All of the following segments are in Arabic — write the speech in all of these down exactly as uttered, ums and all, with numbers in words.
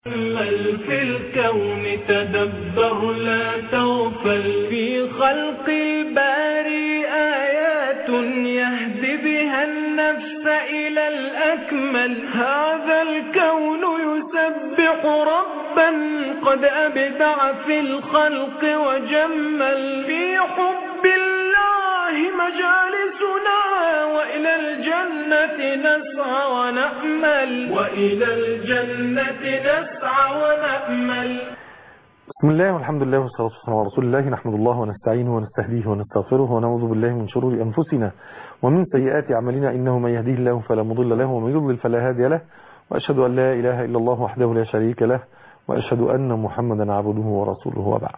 تأمل في الكون تدبر لا تغفل في خلق الباري آيات يهدي بها النفس إلى الأكمل. هذا الكون يسبح ربا قد أبدع في الخلق وجمل. في حب الله مجالسنا وإلى الجنة نسعى ونأمل وإلى الجنة نسعى ونأمل. بسم الله والحمد لله والصلاة والسلام على رسول الله. نحمد الله ونستعينه ونستهديه ونستغفره ونعوذ بالله من شرور أنفسنا ومن سيئات أعمالنا، إنه من يهديه الله فلا مضل له ومن يضلل فلا هادي له، وأشهد أن لا إله إلا الله وحده لا شريك له، وأشهد أن محمدا عبده ورسوله. وبعد،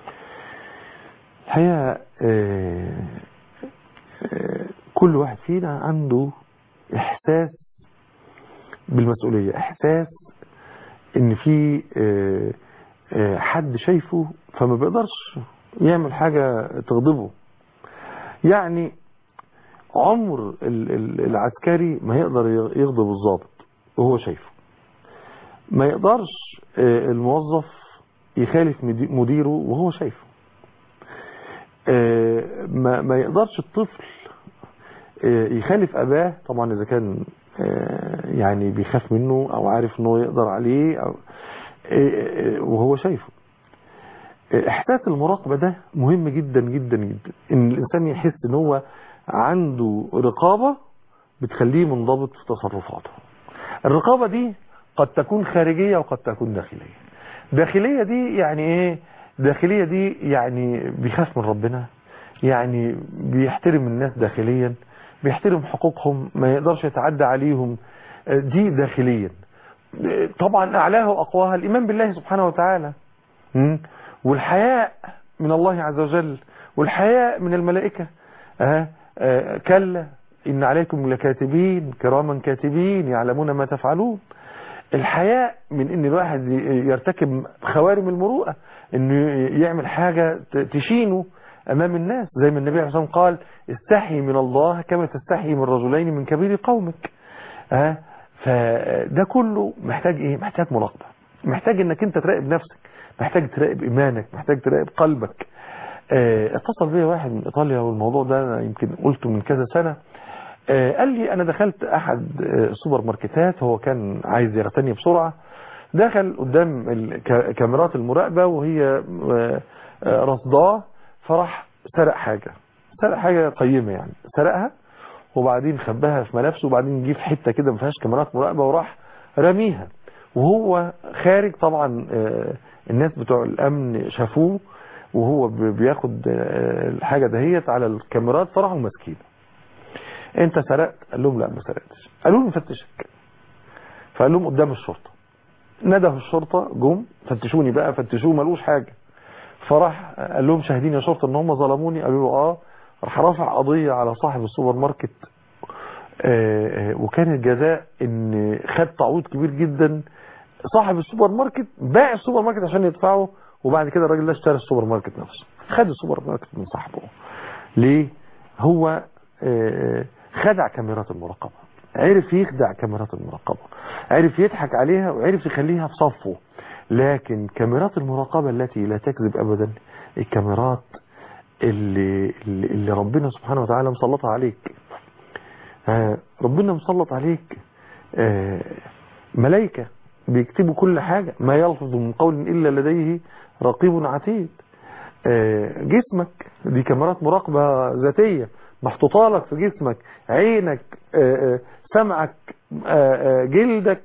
الحقيقة كل واحد فينا عنده إحساس بالمسؤولية، إحساس إن في حد شايفه فما بيقدرش يعمل حاجة تغضبه. يعني عمر العسكري ما يقدر يغضب الضابط وهو شايفه، ما يقدرش الموظف يخالف مديره وهو شايفه، ما يقدرش الطفل يخالف أباه، طبعا إذا كان يعني بيخاف منه أو عارف أنه يقدر عليه أو وهو شايفه. إحساس المراقبة ده مهم جدا جدا جدا، إن الإنسان يحس إن هو عنده رقابة بتخليه منضبط في تصرفاته. الرقابة دي قد تكون خارجية وقد تكون داخلية. داخلية دي يعني إيه؟ داخلية دي يعني بيخاف من ربنا، يعني بيحترم الناس داخليا، بيحترم حقوقهم، ما يقدرش يتعدى عليهم. دي داخليا. طبعا أعلاها وأقواها الإيمان بالله سبحانه وتعالى، والحياء من الله عز وجل، والحياء من الملائكة. أه أه كلا إن عليكم لكاتبين كراما كاتبين يعلمون ما تفعلون. الحياء من إن الواحد يرتكب خوارم المروءة، إنه يعمل حاجة تشينه أمام الناس، زي ما النبي عليه الصلاة والسلام قال: استحي من الله كما تستحي من رجلين من كبير قومك. أه فده كله محتاج إيه؟ محتاج مراقبة، محتاج إنك أنت تراقب نفسك، محتاج تراقب إيمانك، محتاج تراقب قلبك. اه اتصل بي واحد من إيطاليا، والموضوع ده يمكن قلته من كذا سنة. اه قال لي: أنا دخلت أحد اه سوبر ماركتات، هو كان عايز يغتني بسرعة، دخل قدام كاميرات المراقبة وهي اه اه رصداه، فراح سرق حاجة، سرق حاجة قيمة يعني، سرقها وبعدين خباها في ملابسه، وبعدين جه في حتة كده ما فيهاش كاميرات مراقبة وراح رميها. وهو خارج طبعا الناس بتوع الأمن شافوه وهو بياخد الحاجة دهيت على الكاميرات، فراحوا ماسكينه. انت سرقت؟ قال لهم: لا ما سرقتش. قالوا له: نفتشك. فقال لهم: قدام الشرطة. نده الشرطة، جم فتشوني بقى، فتشوه ملوش حاجة. فراح قال لهم: شاهدين يا شرطة ان هم ظلموني؟ قالوا له: اه. راح رفع قضية على صاحب السوبر ماركت، آه آه وكان الجزاء ان خد تعويض كبير جدا. صاحب السوبر ماركت باع السوبر ماركت عشان يدفعه، وبعد كده الراجل ده اشترى السوبر ماركت نفسه، خد السوبر ماركت من صاحبه. ليه؟ هو آه خدع كاميرات المراقبة، عرف يخدع كاميرات المراقبة، عرف يضحك عليها وعرف يخليها في صفه. لكن كاميرات المراقبة التي لا تكذب أبدا، الكاميرات اللي, اللي ربنا سبحانه وتعالى مسلطها عليك. ربنا مسلط عليك ملائكة بيكتبوا كل حاجة، ما يلفظ من قول إلا لديه رقيب عتيد. جسمك دي كاميرات مراقبة ذاتية محطوطة لك في جسمك، عينك، سمعك، جلدك،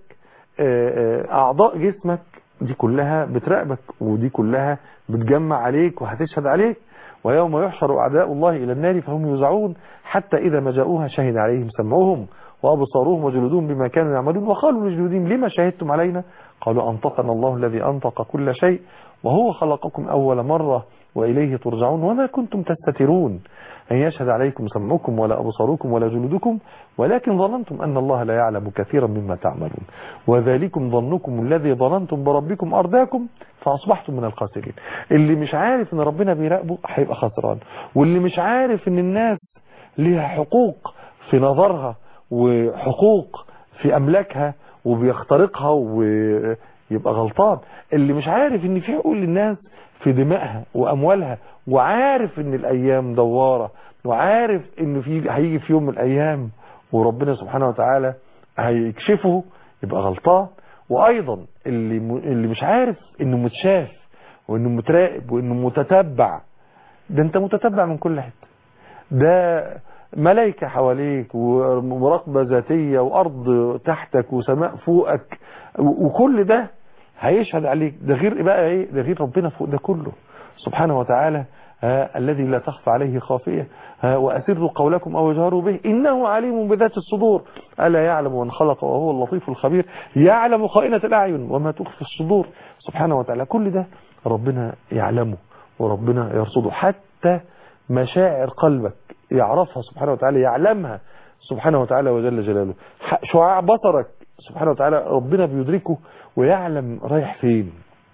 أعضاء جسمك، دي كلها بتراقبك، ودي كلها بتجمع عليك وهتشهد عليك. ويوم يحشر أعداء الله إلى النار فهم يوزعون حتى إذا ما جاءوها شهد عليهم سمعهم وأبصارهم وجلودهم بما كانوا يعملون وقالوا لجلودهم لما شهدتم علينا؟ قالوا: أنطقنا الله الذي أنطق كل شيء وهو خلقكم أول مرة وإليه ترجعون وما كنتم تستترون أن يشهد عليكم سمعكم ولا أبصاركم ولا جلودكم ولكن ظننتم أن الله لا يعلم كثيرا مما تعملون وذلكم ظنكم الذي ظننتم بربكم أرداكم فأصبحتم من الخاسرين. اللي مش عارف أن ربنا بيراقبه هيبقى خسران، واللي مش عارف أن الناس لها حقوق في نظرها وحقوق في أملاكها وبيخترقها يبقى غلطان. اللي مش عارف ان في حقوق للناس في دمائها واموالها، وعارف ان الايام دوارة، وعارف ان في هيجي في يوم من الايام وربنا سبحانه وتعالى هيكشفه، يبقى غلطان. وايضا اللي اللي مش عارف انه متشاف وانه متراقب وانه متتبع، ده انت متتبع من كل حته، ده ملائكة حواليك ومراقبة ذاتية وارض تحتك وسماء فوقك، وكل ده هيشهد عليك. ده غير بقى ايه؟ ده غير ربنا فوق ده كله سبحانه وتعالى، ها الذي لا تخفى عليه خافية، ها وأسروا قولكم أو اجهروا به إنه عليم بذات الصدور، ألا يعلم من خلق وهو اللطيف الخبير، يعلم خائنة الأعين وما تخفي الصدور سبحانه وتعالى. كل ده ربنا يعلمه وربنا يرصده، حتى مشاعر قلبك يعرفها سبحانه وتعالى، يعلمها سبحانه وتعالى وجل جلاله. شعاع بصرك سبحانه وتعالى ربنا بيدركه ويعلم رايح فين.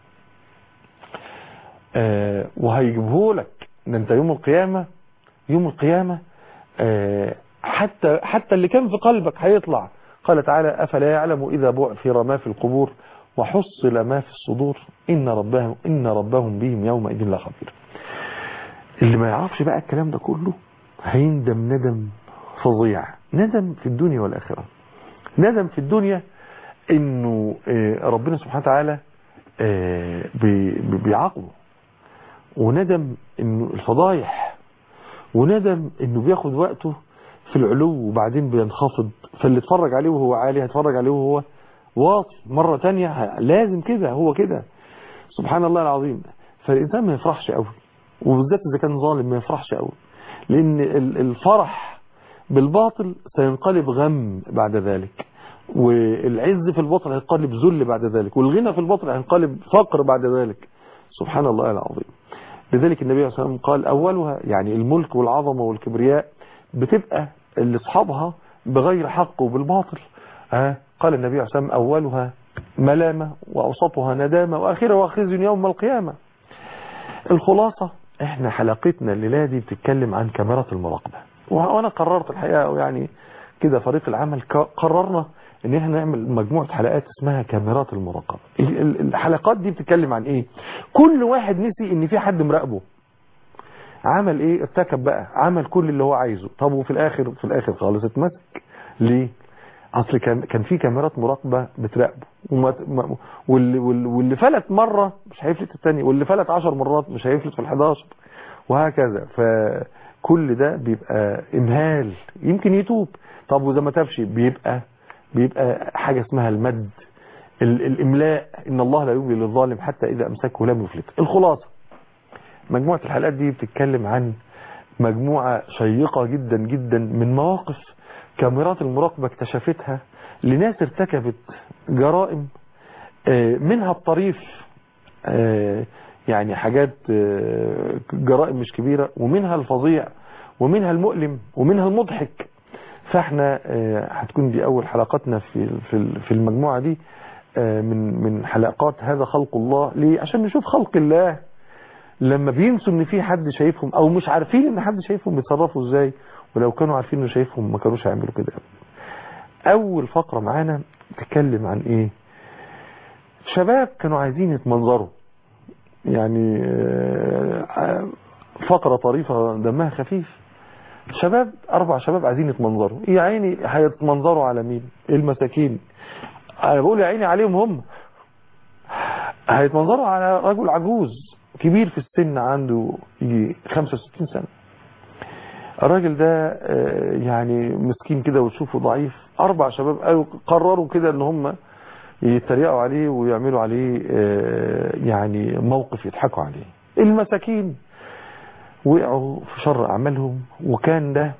آه وهيجيبه لك. ده انت يوم القيامة، يوم القيامة آه حتى حتى اللي كان في قلبك هيطلع. قال تعالى أفلا يعلم إذا بعثر ما في القبور وحصل ما في الصدور إن ربهم إن ربهم بهم يومئذ لخبير. اللي ما يعرفش بقى الكلام ده كله هيندم ندم فظيع، ندم في الدنيا والآخرة. ندم في الدنيا إنه آه ربنا سبحانه وتعالى آه بيعاقبه، وندم انه الفضايح، وندم انه بياخد وقته في العلو وبعدين بينخفض، فاللي اتفرج عليه وهو عالي هيتفرج عليه وهو واطي مرة تانية، لازم كده، هو كده سبحان الله العظيم. فالإنسان ما يفرحش قوي، وبالذات إذا كان ظالم ما يفرحش قوي، لأن الفرح بالباطل سينقلب غم بعد ذلك، والعز في الباطل هينقلب ذل بعد ذلك، والغنى في الباطل هينقلب فقر بعد ذلك سبحان الله العظيم. لذلك النبي صلى الله عليه وسلم قال أولها، يعني الملك والعظمة والكبرياء بتبقى لأصحابها بغير حق وبالباطل. ها قال النبي صلى الله عليه وسلم أولها ملامة وأوسطها ندامة وآخرها وخزي يوم القيامة. الخلاصة احنا حلقتنا الليلة دي بتتكلم عن كاميرات المراقبة، وأنا قررت الحقيقة يعني كده فريق العمل قررنا ان احنا نعمل مجموعة حلقات اسمها كاميرات المراقبة. الحلقات دي بتتكلم عن ايه؟ كل واحد نسي ان في حد مراقبه، عمل ايه؟ ارتكب بقى، عمل كل اللي هو عايزه، طب وفي الاخر في الاخر خالص اتمسك. ليه؟ اصل كان كان في كاميرات مراقبة بتراقبه، واللي, واللي فلت مرة مش هيفلت الثاني، واللي فلت عشر مرات مش هيفلت في الحداشر، وهكذا. فكل ده بيبقى امهال، يمكن يتوب، طب وإذا ما تابش بيبقى بيبقى حاجة اسمها المد، الإملاء، إن الله لا يملي للظالم حتى إذا أمسكه لم يفلت. الخلاصة مجموعة الحلقات دي بتتكلم عن مجموعة شيقة جدا جدا من مواقف كاميرات المراقبة اكتشفتها لناس ارتكبت جرائم، منها الطريف، يعني حاجات جرائم مش كبيرة، ومنها الفظيع، ومنها المؤلم، ومنها المضحك. فاحنا هتكون دي اول حلقاتنا في في المجموعة دي من من حلقات هذا خلق الله. ليه؟ عشان نشوف خلق الله لما بينسوا ان في حد شايفهم، او مش عارفين ان حد شايفهم بيتصرفوا ازاي، ولو كانوا عارفين انه شايفهم ما كانوش هيعملوا كده. اول فقرة معانا تتكلم عن ايه؟ شباب كانوا عايزين يتمنظروا، يعني فقرة طريفة دمها خفيف. شباب اربع شباب عايزين يتمنظروا، يا عيني هيتمنظروا على مين؟ المساكين. انا بقول يا عيني عليهم، هم هيتمنظروا على رجل عجوز كبير في السن، عنده يجي خمسة وستين سنة. الراجل ده يعني مسكين كده وتشوفه ضعيف. اربع شباب قالوا قرروا كده ان هم يتريقوا عليه ويعملوا عليه يعني موقف يضحكوا عليه. المساكين وقعوا في شر اعمالهم. وكان ده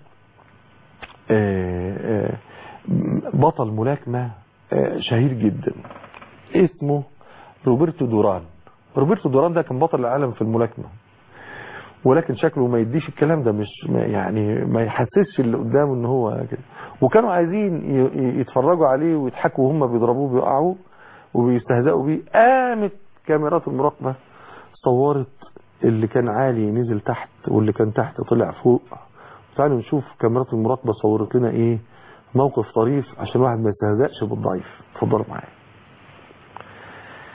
بطل ملاكمة شهير جدا اسمه روبرتو دوران. روبرتو دوران ده كان بطل العالم في الملاكمة، ولكن شكله ما يديش الكلام ده، مش يعني ما يحسسش اللي قدامه ان هو كده. وكانوا عايزين يتفرجوا عليه ويضحكوا وهم بيضربوه بيقعوا وبيستهزئوا بيه. قامت كاميرات المراقبة صورت اللي كان عالي نزل تحت، واللي كان تحت طلع فوق. تعالوا نشوف كاميرات المراقبة صورت لنا ايه، موقف طريف عشان واحد ما يستهزئش بالضعيف. اتفضلوا معايا.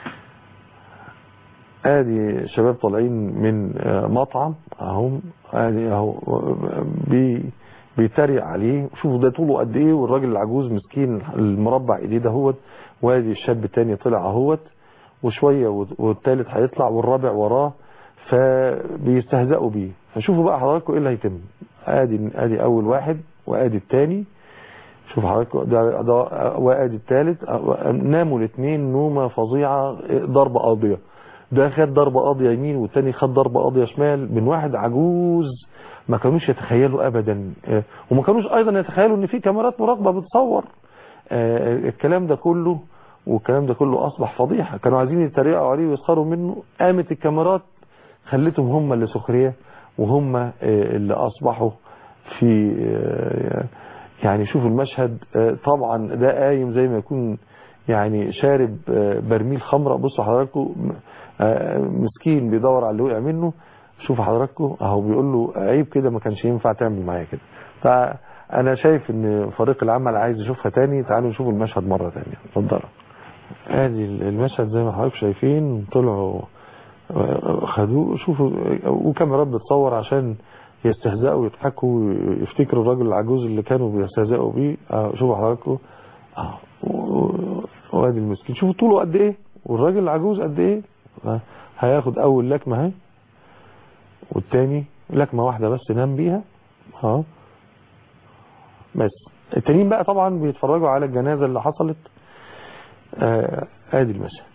ادي شباب طالعين من مطعم اهم، ادي اهو بي بيتريق عليه. شوفوا ده طوله قد ايه، والراجل العجوز مسكين المربع ايديه دهوت، وادي الشاب التاني طلع اهوت وشويه والتالت هيطلع والرابع وراه، فبيستهزئوا بيه. فشوفوا بقى حضراتكم ايه اللي هيتم. ادي ادي اول واحد وادي الثاني، شوف حضراتكم ده, ده وادي الثالث، ناموا الاثنين نومه فظيعه، ضربه قاضيه. ده خد ضربه قاضيه يمين والثاني خد ضربه قاضيه شمال من واحد عجوز ما كانوش يتخيلوا ابدا، وما كانوش ايضا يتخيلوا ان في كاميرات مراقبه بتصور الكلام ده كله. والكلام ده كله اصبح فضيحه، كانوا عايزين يتريقوا عليه ويسخروا منه، قامت الكاميرات خلتهم هم اللي سخريه، وهم اللي اصبحوا في يعني. شوفوا المشهد، طبعا ده قايم زي ما يكون يعني شارب برميل خمره. بصوا حضراتكم مسكين بيدور على اللي وقع منه. شوفوا حضراتكم اهو بيقول له عيب كده، ما كانش ينفع تعمل معايا كده. فانا شايف ان فريق العمل عايز يشوفها تاني. تعالوا نشوف المشهد مره ثانيه، اتفضلوا. ادي المشهد زي ما حضراتكم شايفين، طلعوا خدوه. شوفوا وكاميرات بتصور عشان يستهزئوا ويضحكوا ويفتكروا الراجل العجوز اللي كانوا بيستهزئوا بيه. شوفوا حضراتكم اه وادي المسكين، شوفوا طوله قد ايه والراجل العجوز قد ايه. هياخد اول لكمه اهي، والتاني لكمه واحده بس نام بيها اه بس. التانيين بقى طبعا بيتفرجوا على الجنازه اللي حصلت. آه ادي المشهد.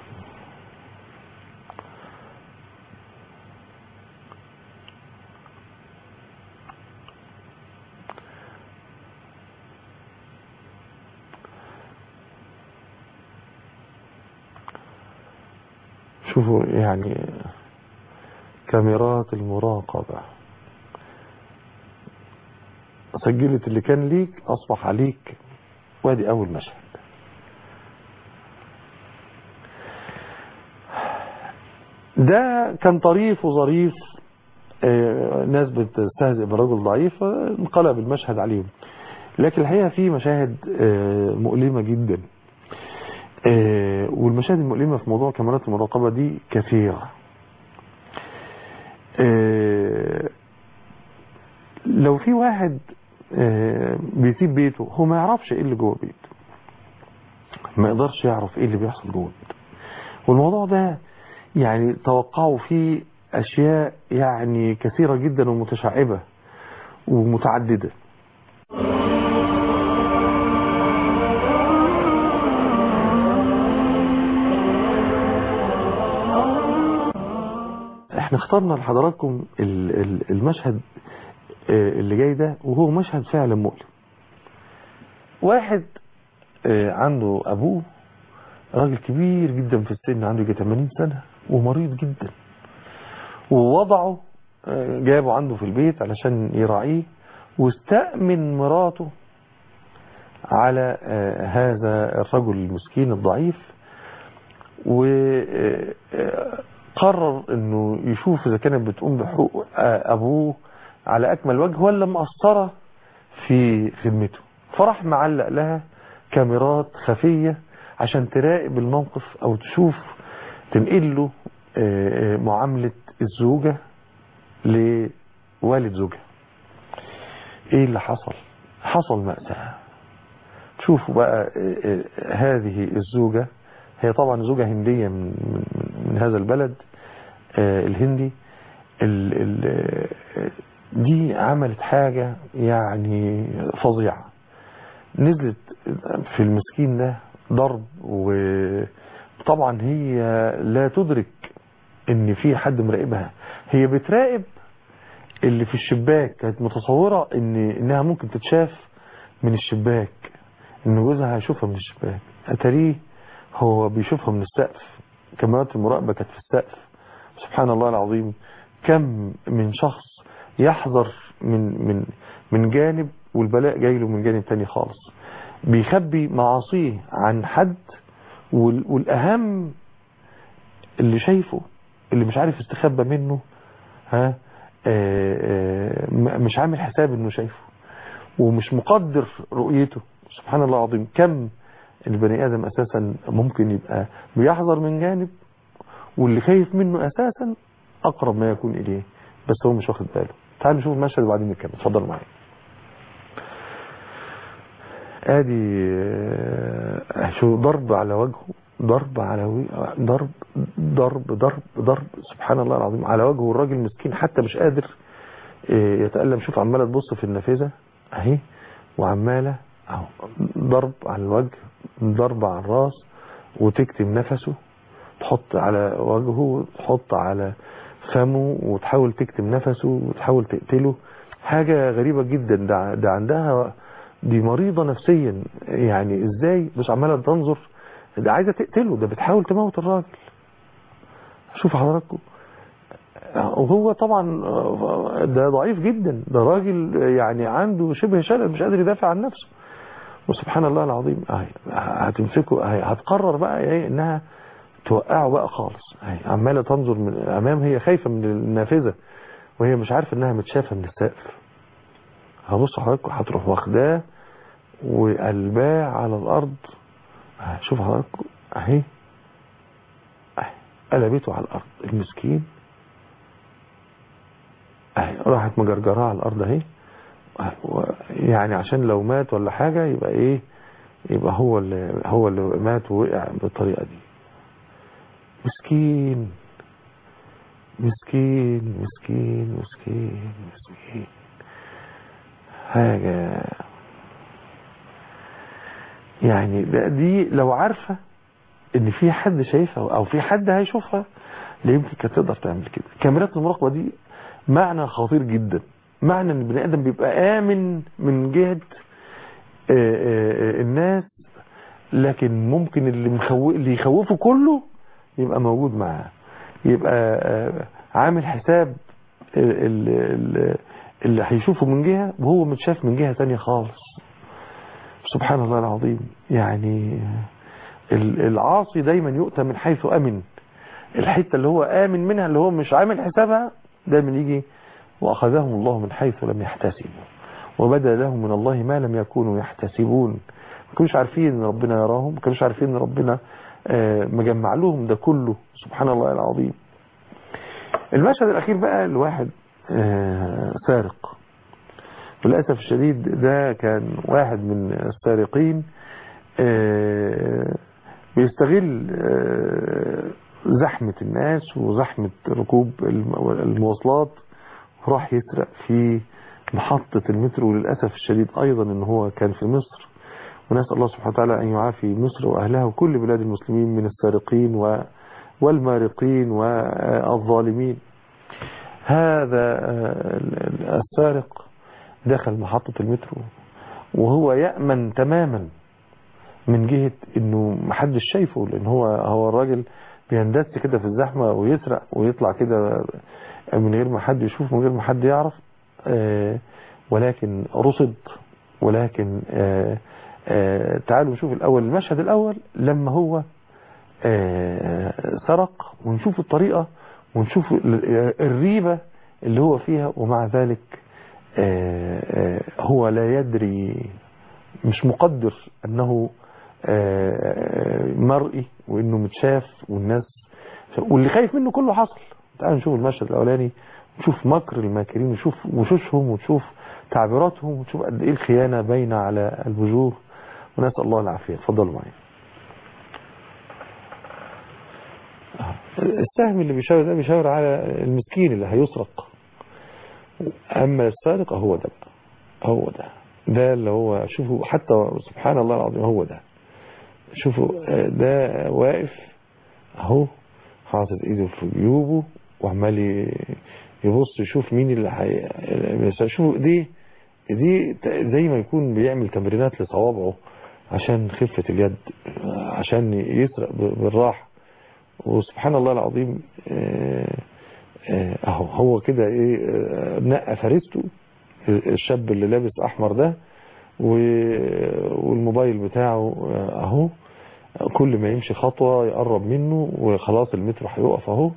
شوفوا يعني كاميرات المراقبة سجلت اللي كان ليك أصبح عليك. وادي أول مشهد. ده كان طريف وظريف، آه ناس بتستهزئ برجل ضعيف، انقلب المشهد عليهم. لكن الحقيقة في مشاهد آه مؤلمة جدا، آه والمشاهد المؤلمة في موضوع كاميرات المراقبة دي كثيرة. آه لو في واحد آه بيسيب بيته، هو ما يعرفش ايه اللي جوه بيته، ما يقدرش يعرف ايه اللي بيحصل جوه بيته. والموضوع ده يعني توقعوا فيه اشياء يعني كثيرة جدا ومتشعبة ومتعددة. احنا اخترنا لحضراتكم المشهد اللي جاي ده، وهو مشهد فعلا مؤلم. واحد عنده ابوه راجل كبير جدا في السن، عنده يجي ثمانين سنة ومريض جدا، ووضعه جابه عنده في البيت علشان يراعيه، واستأمن مراته على هذا الرجل المسكين الضعيف، وقرر انه يشوف اذا كانت بتقوم بحقوق ابوه على اكمل وجه ولا مقصرة في خدمته. فراح معلق لها كاميرات خفية عشان تراقب الموقف او تشوف تنقل له معاملة الزوجة لوالد زوجها. ايه اللي حصل؟ حصل مأساة. شوفوا بقى هذه الزوجة، هي طبعا زوجة هندية من, من, من هذا البلد الهندي. ال ال دي عملت حاجة يعني فظيعة، نزلت في المسكين ده ضرب، وطبعا هي لا تدرك ان في حد مراقبها. هي بتراقب اللي في الشباك، كانت متصورة ان انها ممكن تتشاف من الشباك، ان جوزها هيشوفها من الشباك. اتاريه هو بيشوفها من السقف. كاميرات المراقبة كانت في السقف. سبحان الله العظيم، كم من شخص يحذر من من من جانب والبلاء جاي له من جانب تاني خالص، بيخبي معاصيه عن حد، والاهم اللي شايفه اللي مش عارف يستخبى منه، ها آآ آآ مش عامل حساب انه شايفه ومش مقدر رؤيته. سبحان الله العظيم، كم البني ادم اساسا ممكن يبقى بيحذر من جانب واللي خايف منه اساسا اقرب ما يكون اليه، بس هو مش واخد باله. تعالوا نشوف المشهد وبعدين نكمل. اتفضلوا معايا. ادي شو ضرب على وجهه، ضرب على وجهه، ضرب ضرب ضرب ضرب سبحان الله العظيم على وجهه. الراجل مسكين حتى مش قادر يتألم. شوف عماله تبص في النافذه اهي، وعماله اهو ضرب على الوجه، ضرب على الراس، وتكتم نفسه، تحط على وجهه، تحط على فمه، وتحاول تكتم نفسه وتحاول تقتله. حاجة غريبة جدا. ده, ده عندها، دي مريضة نفسيا يعني. ازاي مش عمالة تنظر؟ ده عايزة تقتله، ده بتحاول تموت الراجل. شوف حضراتكم، وهو طبعا ده ضعيف جدا، ده راجل يعني عنده شبه شلل، مش قادر يدافع عن نفسه. وسبحان الله العظيم هتمسكه، هتقرر بقى ايه انها توقعه بقى خالص. عماله تنظر من امام، هي خايفه من النافذه وهي مش عارفه انها متشافه من السقف. هبص حضراتكم، هتروح واخداه وقلباه على الارض. شوف حضراتكم اهي، قلبته على الارض المسكين اهي، راحت مجرجرها على الارض اهي. يعني عشان لو مات ولا حاجه يبقى ايه، يبقى هو اللي هو اللي مات ووقع بالطريقه دي. مسكين مسكين مسكين مسكين مسكين. حاجة يعني دي لو عارفة ان في حد شايفها او في حد هيشوفها، لا يمكن كانت تقدر تعمل كده. كاميرات المراقبة دي معنى خطير جدا، معنى ان البني ادم بيبقى امن من جهة الناس، لكن ممكن اللي مخوف اللي يخوفه كله يبقى موجود معاه، يبقى عامل حساب اللي هيشوفه من جهة وهو متشاف من جهة تانية خالص. سبحان الله العظيم. يعني العاصي دايما يؤتى من حيث أمن. الحتة اللي هو آمن منها، اللي هو مش عامل حسابها، دايما يجي وأخذهم الله من حيث لم يحتسبوا وبدأ لهم من الله ما لم يكونوا يحتسبون. ما كانوش عارفين ان ربنا يراهم، ما كانوش عارفين ان ربنا مجمع لهم ده كله. سبحان الله العظيم. المشهد الأخير بقى، الواحد سارق. للأسف الشديد ده كان واحد من السارقين بيستغل زحمة الناس وزحمة ركوب المواصلات، راح يسرق في محطة المترو. وللأسف الشديد أيضا ان هو كان في مصر، ونسأل الله سبحانه وتعالى أن يعافي مصر وأهلها وكل بلاد المسلمين من السارقين والمارقين والظالمين. هذا السارق دخل محطة المترو وهو يأمن تماما من جهة انه محدش شايفه، لان هو هو الراجل بيندس كده في الزحمة ويسرق ويطلع كده من غير ما حد يشوف، من غير ما حد يعرف. ولكن رصد. ولكن تعالوا نشوف الاول المشهد الاول لما هو سرق، ونشوف الطريقة ونشوف الريبة اللي هو فيها. ومع ذلك هو لا يدري، مش مقدر انه مرئي وانه متشاف والناس، واللي خايف منه كله حصل. تعالوا نشوف المشهد الاولاني، ونشوف مكر الماكرين، ونشوف وشوشهم، ونشوف تعبيراتهم، ونشوف قد ايه الخيانة باينة على الوجوه، ونسأل الله العافية. اتفضلوا معي. السهم اللي بيشاور ده بيشاور على المسكين اللي هيسرق. اما السارق هو ده بقى، هو ده ده اللي هو، شوفوا حتى سبحان الله العظيم، هو ده. شوفوا ده واقف اهو حاطط ايده في جيوبه وعمال يبص يشوف مين اللي هي. شوفوا دي دي زي ما يكون بيعمل تمرينات لصوابعه عشان خفة اليد، عشان يسرق بالراحة. وسبحان الله العظيم اهو هو كده ايه، نقى فريسته الشاب اللي لابس احمر ده، والموبايل بتاعه اهو، كل ما يمشي خطوة يقرب منه وخلاص المترو هيقف اهو،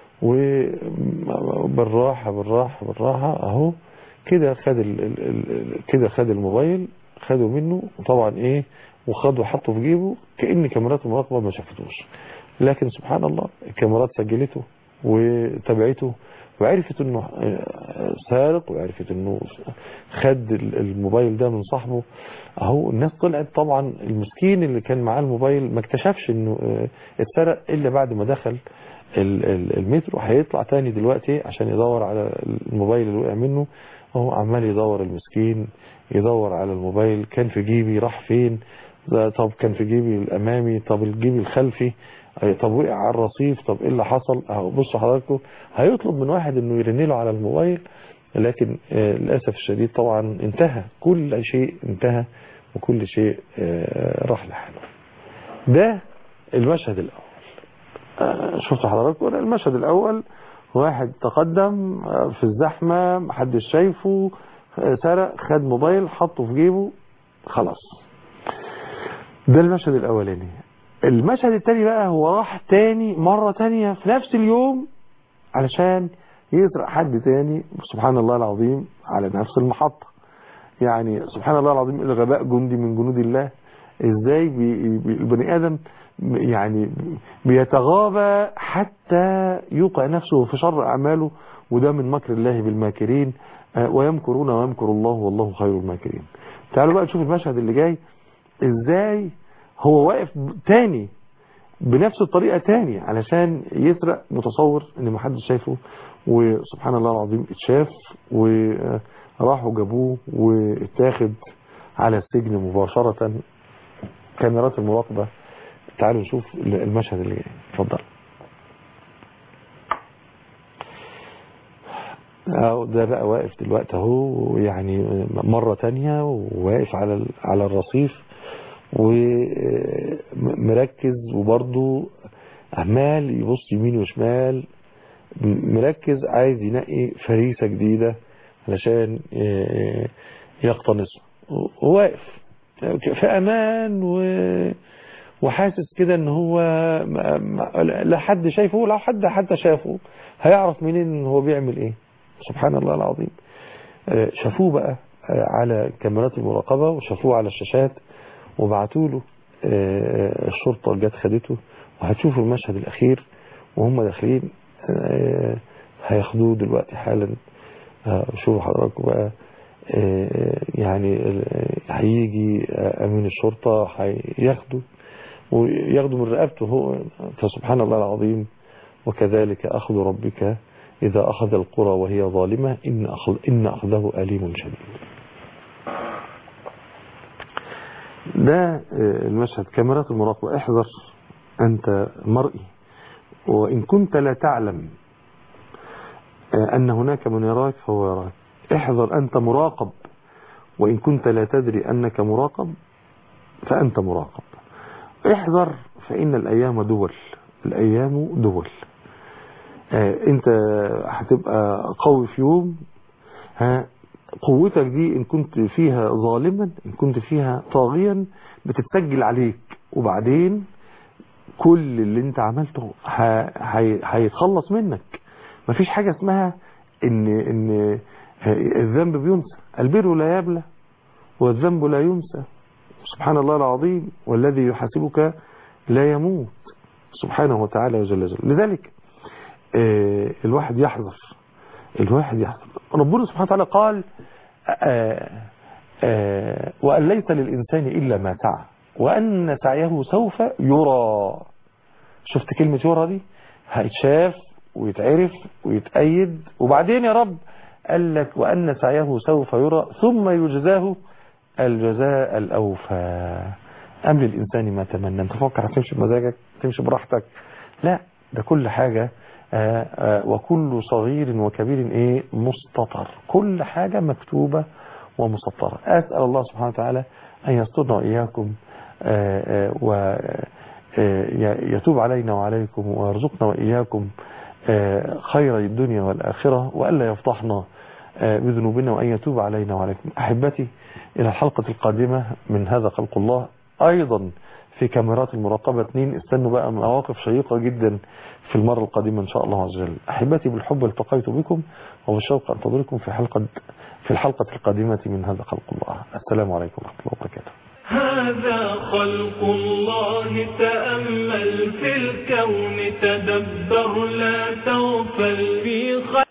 وبالراحة بالراحة بالراحة اهو كده خد كده خد الموبايل، خده منه وطبعا ايه، وخده حطه في جيبه كأن كاميرات المراقبة ما شافتوش. لكن سبحان الله الكاميرات سجلته وتابعته وعرفت انه سارق، وعرفت انه خد الموبايل ده من صاحبه. اهو الناس طلعت، طبعا المسكين اللي كان معاه الموبايل ما اكتشفش انه اتسرق الا بعد ما دخل المترو. هيطلع تاني دلوقتي عشان يدور على الموبايل اللي وقع منه. هو عمال يدور المسكين، يدور على الموبايل، كان في جيبي راح فين، طب كان في جيبي الامامي، طب الجيبي الخلفي، طب وقع على الرصيف، طب ايه اللي حصل. اهو بصوا حضراتكم، هيطلب من واحد انه يرن له على الموبايل، لكن آه للاسف الشديد طبعا انتهى، كل شيء انتهى وكل شيء آه راح لحاله. ده المشهد الاول. آه شفتوا حضراتكم المشهد الاول، واحد تقدم آه في الزحمه محدش شايفه، آه سرق، خد موبايل حطه في جيبه، خلاص. ده المشهد الاولاني. المشهد التاني بقى، هو راح تاني مرة تانية في نفس اليوم علشان يسرق حد تاني، سبحان الله العظيم، على نفس المحطة. يعني سبحان الله العظيم، الغباء جندي من جنود الله. ازاي بي بي البني ادم يعني بيتغاضى حتى يوقع نفسه في شر اعماله، وده من مكر الله بالماكرين. ويمكرون ويمكر الله والله خير الماكرين. تعالوا بقى نشوف المشهد اللي جاي، ازاي هو واقف تاني بنفس الطريقة تاني علشان يسرق، متصور ان محدش شايفه، وسبحان الله العظيم اتشاف وراحوا جابوه واتاخد على السجن مباشرة. كاميرات المراقبة. تعالوا نشوف المشهد اللي جاي، اتفضل. ده بقى واقف دلوقتي اهو، يعني مرة تانية، وواقف على على الرصيف ومركز، وبرضه عمال يبص يمين وشمال، مركز عايز ينقي فريسة جديدة علشان يقتنصه. واقف في امان وحاسس كده ان هو لا حد شايفه، لو حد حتى شافه هيعرف منين ان هو بيعمل ايه. سبحان الله العظيم. شافوه بقى على كاميرات المراقبة، وشافوه على الشاشات، وبعتوا له الشرطة جت خدته. وهتشوفوا المشهد الأخير وهم داخلين، هياخدوه دلوقتي حالا. شوفوا حضراتكم بقى، يعني هيجي أمين الشرطة هياخده وياخده من رقبته هو. فسبحان الله العظيم. وكذلك أخذ ربك إذا أخذ القرى وهي ظالمة إن أخذ إن أخذه أليم شديد. ده المشهد. كاميرات المراقبة. احذر أنت مرئي، وإن كنت لا تعلم أن هناك من يراك فهو يراك. احذر أنت مراقب، وإن كنت لا تدري أنك مراقب فأنت مراقب. احذر فإن الأيام دول، الأيام دول. أنت هتبقى قوي في يوم، ها قوتك دي إن كنت فيها ظالما، إن كنت فيها طاغيا، بتتسجل عليك، وبعدين كل اللي انت عملته هيتخلص منك. مفيش حاجة اسمها ان ان الذنب بينسى. البر لا يبلى والذنب لا ينسى. سبحان الله العظيم. والذي يحاسبك لا يموت سبحانه وتعالى وجل جلاله. لذلك الواحد يحذر، الواحد يحذر. ربنا سبحانه وتعالى قال آآ آآ وأن ليس للإنسان إلا ما سعى وأن سعيه سوف يرى. شفت كلمة يرى دي؟ هيتشاف ويتعرف ويتأيد، وبعدين يا رب قال لك وأن سعيه سوف يرى ثم يجزاه الجزاء الأوفى. أم للإنسان ما تمنى. انت فكر هتمشي بمزاجك، تمشي براحتك؟ لا، ده كل حاجة آآ آآ وكل صغير وكبير ايه مستطر. كل حاجة مكتوبة ومسطرة. أسأل الله سبحانه وتعالى أن يسترنا وإياكم ويتوب علينا وعليكم، ويرزقنا وإياكم خير الدنيا والآخرة، وألا يفضحنا بذنوبنا، وأن يتوب علينا وعليكم. أحبتي، إلى الحلقة القادمة من هذا خلق الله، أيضا في كاميرات المراقبة اثنين. استنوا بقى مواقف شيقة جدا في المرة القادمة إن شاء الله عز وجل. أحبتي بالحب التقيت بكم، وبالشوق أنتظركم في حلقة في الحلقة القادمة من هذا خلق الله. السلام عليكم ورحمة الله وبركاته. هذا خلق الله، تأمل في الكون، تدبر لا تغفل.